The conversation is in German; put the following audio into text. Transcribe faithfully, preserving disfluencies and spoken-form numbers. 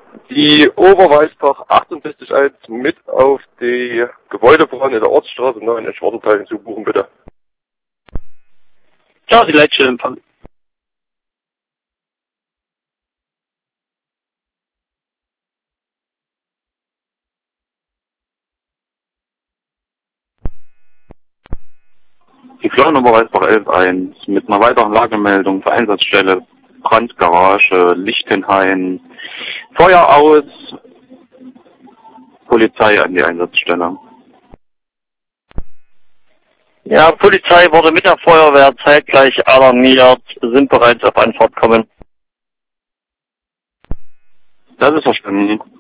Die Oberweißbach achtundsiebzig eins mit auf die Gebäudebahn in der Ortsstraße neun in Schwarzental hinzubuchen, bitte. Ja, die Leitstelle empfangen. Die Flurnummer Weißbach elf eins mit einer weiteren Lagemeldung für Einsatzstelle Brandgarage, Lichtenhain, Feuer aus, Polizei an die Einsatzstelle. Ja, Polizei wurde mit der Feuerwehr zeitgleich alarmiert, sind bereits auf Antwort kommen. Das ist verstanden.